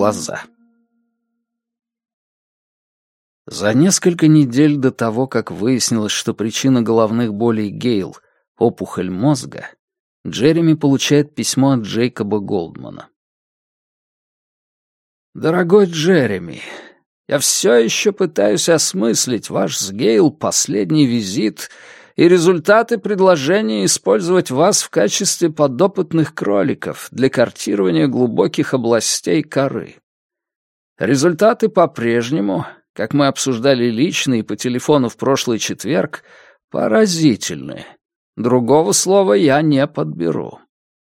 глаза. За несколько недель до того, как выяснилось, что причина головных болей Гейл — опухоль мозга, Джереми получает письмо от Джейкоба Голдмана. «Дорогой Джереми, я все еще пытаюсь осмыслить ваш с Гейл последний визит и результаты предложения использовать вас в качестве подопытных кроликов для картирования глубоких областей коры. Результаты по-прежнему, как мы обсуждали лично и по телефону в прошлый четверг, поразительны. Другого слова я не подберу.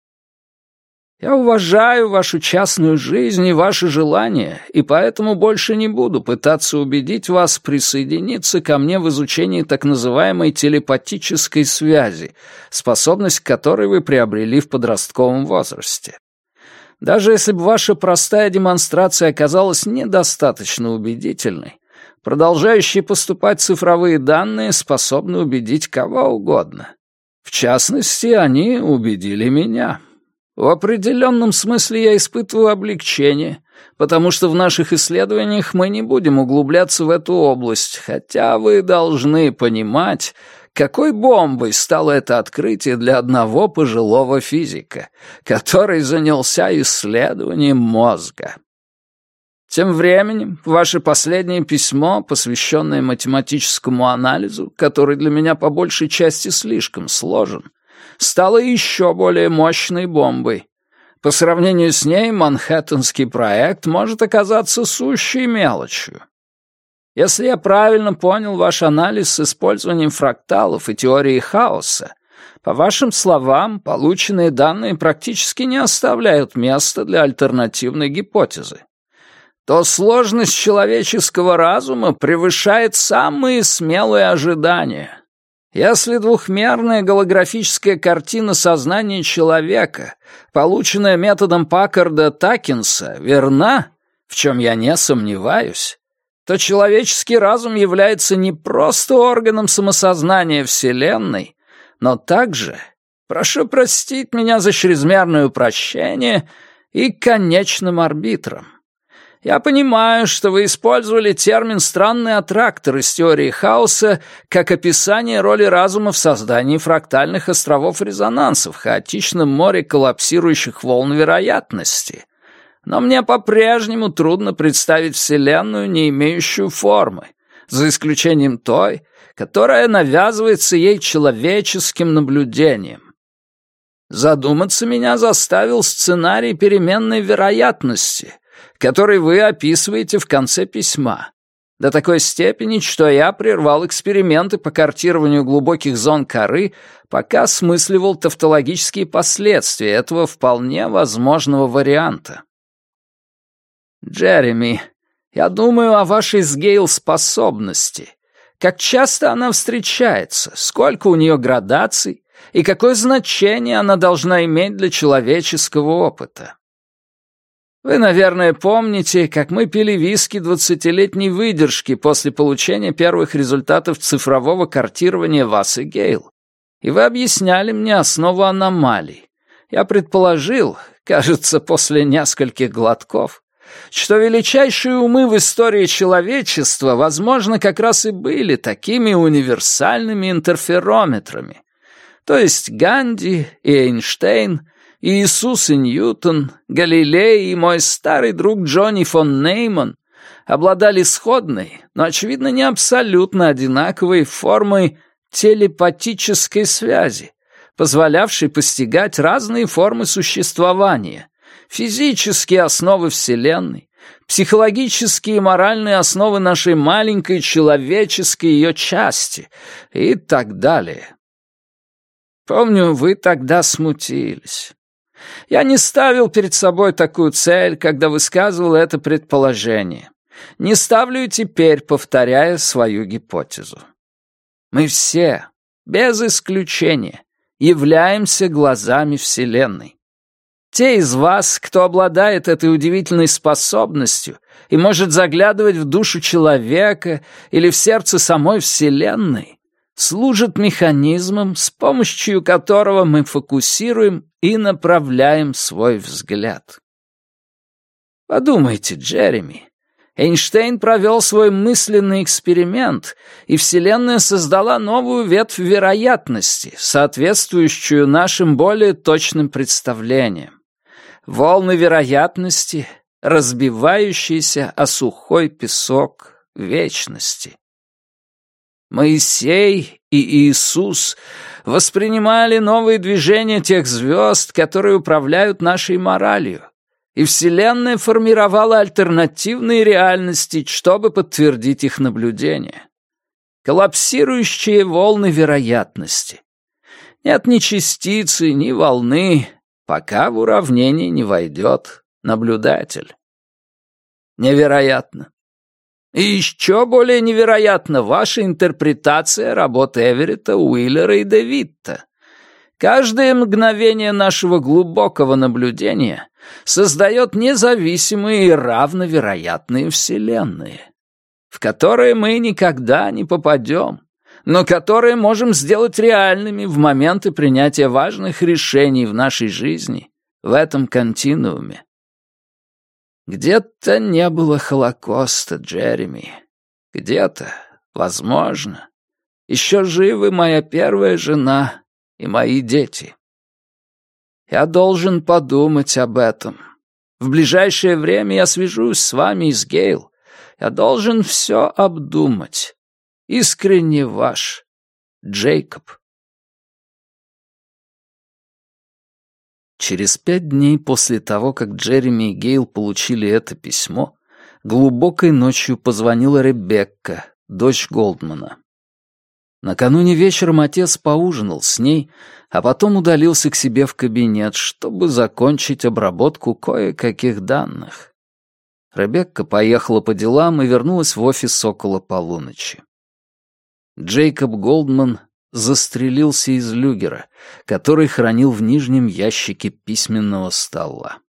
Я уважаю вашу частную жизнь и ваши желания, и поэтому больше не буду пытаться убедить вас присоединиться ко мне в изучении так называемой телепатической связи, способность к которой вы приобрели в подростковом возрасте. Даже если бы ваша простая демонстрация оказалась недостаточно убедительной, продолжающие поступать цифровые данные способны убедить кого угодно. В частности, они убедили меня. В определенном смысле я испытываю облегчение, потому что в наших исследованиях мы не будем углубляться в эту область, хотя вы должны понимать, какой бомбой стало это открытие для одного пожилого физика, который занялся исследованием мозга. Тем временем, ваше последнее письмо, посвященное математическому анализу, который для меня по большей части слишком сложен, стало еще более мощной бомбой. По сравнению с ней, Манхэттенский проект может оказаться сущей мелочью. Если я правильно понял ваш анализ с использованием фракталов и теории хаоса, по вашим словам, полученные данные практически не оставляют места для альтернативной гипотезы, то сложность человеческого разума превышает самые смелые ожидания. Если двухмерная голографическая картина сознания человека, полученная методом Паккарда-Такинса, верна, в чем я не сомневаюсь, то человеческий разум является не просто органом самосознания Вселенной, но также, прошу простить меня за чрезмерное упрощение, и конечным арбитром. Я понимаю, что вы использовали термин «странный аттрактор» из теории хаоса как описание роли разума в создании фрактальных островов резонанса в хаотичном море коллапсирующих волн вероятности. Но мне по-прежнему трудно представить Вселенную, не имеющую формы, за исключением той, которая навязывается ей человеческим наблюдением. Задуматься меня заставил сценарий переменной вероятности, который вы описываете в конце письма, до такой степени, что я прервал эксперименты по картированию глубоких зон коры, пока осмысливал тавтологические последствия этого вполне возможного варианта. Джереми, я думаю о вашей с Гейл способности. Как часто она встречается, сколько у нее градаций и какое значение она должна иметь для человеческого опыта. Вы, наверное, помните, как мы пили виски 20-летней выдержки после получения первых результатов цифрового картирования вас и Гейл. И вы объясняли мне основу аномалий. Я предположил, кажется, после нескольких глотков, что величайшие умы в истории человечества, возможно, как раз и были такими универсальными интерферометрами. То есть Ганди и Эйнштейн, и Иисус и Ньютон, Галилей и мой старый друг Джонни фон Нейман обладали сходной, но, очевидно, не абсолютно одинаковой формой телепатической связи, позволявшей постигать разные формы существования, физические основы Вселенной, психологические и моральные основы нашей маленькой человеческой ее части и так далее. Помню, вы тогда смутились. Я не ставил перед собой такую цель, когда высказывал это предположение. Не ставлю и теперь, повторяя свою гипотезу. Мы все, без исключения, являемся глазами Вселенной. Те из вас, кто обладает этой удивительной способностью и может заглядывать в душу человека или в сердце самой Вселенной, служат механизмом, с помощью которого мы фокусируем и направляем свой взгляд. Подумайте, Джереми. Эйнштейн провел свой мысленный эксперимент, и Вселенная создала новую ветвь вероятности, соответствующую нашим более точным представлениям. Волны вероятности, разбивающиеся о сухой песок вечности. Моисей и Иисус воспринимали новые движения тех звезд, которые управляют нашей моралью, и Вселенная формировала альтернативные реальности, чтобы подтвердить их наблюдения. Коллапсирующие волны вероятности. Нет ни частицы, ни волны, пока в уравнение не войдет наблюдатель. Невероятно. И еще более невероятна ваша интерпретация работы Эверетта, Уиллера и де Витта. Каждое мгновение нашего глубокого наблюдения создает независимые и равновероятные вселенные, в которые мы никогда не попадем, но которые можем сделать реальными в моменты принятия важных решений в нашей жизни в этом континууме. Где-то не было Холокоста, Джереми. Где-то, возможно, еще живы моя первая жена и мои дети. Я должен подумать об этом. В ближайшее время я свяжусь с вами и с Гейл. Я должен все обдумать. Искренне ваш, Джейкоб. Через 5 дней после того, как Джереми и Гейл получили это письмо, глубокой ночью позвонила Ребекка, дочь Голдмана. Накануне вечером отец поужинал с ней, а потом удалился к себе в кабинет, чтобы закончить обработку кое-каких данных. Ребекка поехала по делам и вернулась в офис около полуночи. Джейкоб Голдман застрелился из люгера, который хранил в нижнем ящике письменного стола.